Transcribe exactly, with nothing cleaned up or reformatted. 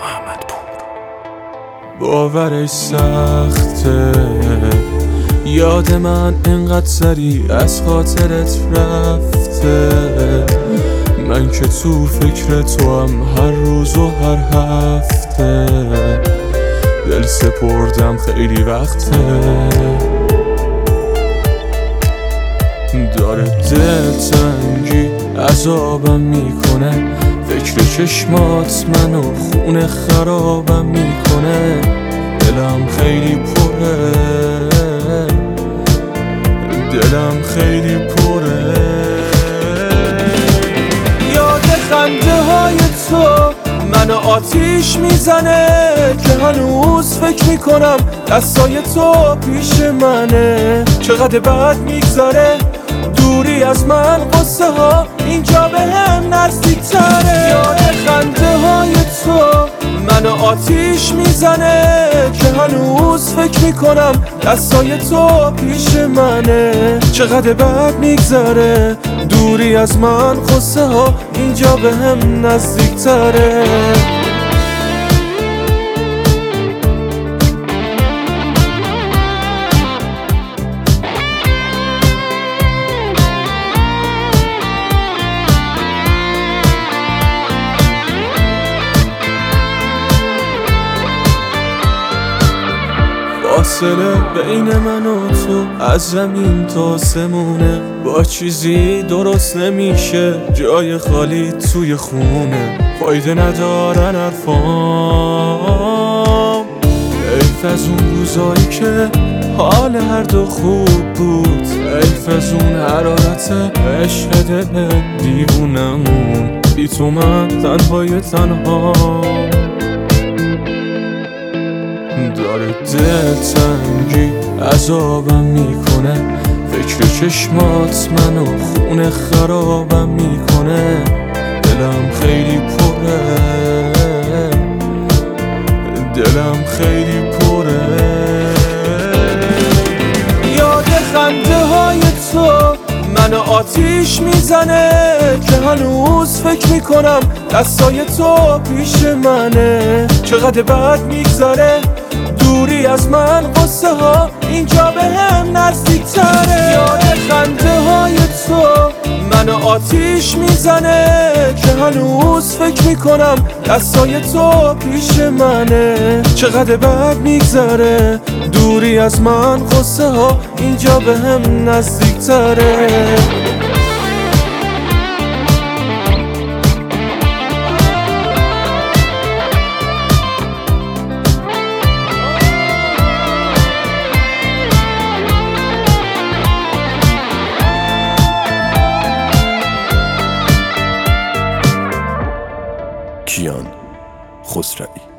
باورش سخته، یاد من اینقدر سریع از خاطرت رفته. من که تو فکر تو هم هر روز و هر هفته، دل سپردم خیلی وقته. داره دل تنگی عذابم میکنه، فکر چشمات منو خونه خرابم میکنه. دلم خیلی پره، دلم خیلی پره. یاد خنده های تو منو آتیش میزنه، که هنوز فکر میکنم دستای تو پیش منه. چقدر بد میگذره دوری از من، قصه ها اینجا به هم نزدیک تره. یاد خنده های تو منو آتیش میزنه، که هنوز فکر میکنم دستای تو پیش منه. چقدر بد میگذره دوری از من، قصه ها اینجا به هم نزدیک تره. فاصله بین من و تو از زمین تا سمونه، با چیزی درست نمیشه جای خالی توی خونه. فایده ندارن حرفام، حیف از اون روزایی که حال هر دو خوب بود. حیف از اون حرارت عشق دل دیوونمون، بی تو من تنهای تنها. داره دل تنگی عذابم میکنه، فکر چشمات منو خونه خرابم میکنه. دلم خیلی پره، دلم خیلی پره. یاد خنده های تو منو آتیش میزنه، که هنوز فکر میکنم دستای تو پیش منه. چقدر بد میگذره دوری از من، قصه ها اینجا به هم نزدیک تره. یاد خنده های تو منو آتیش میزنه، که هنوز فکر میکنم دستای تو پیش منه. چقدر بد میگذره دوری از من، قصه ها اینجا به هم نزدیک تره. کیان خسروی.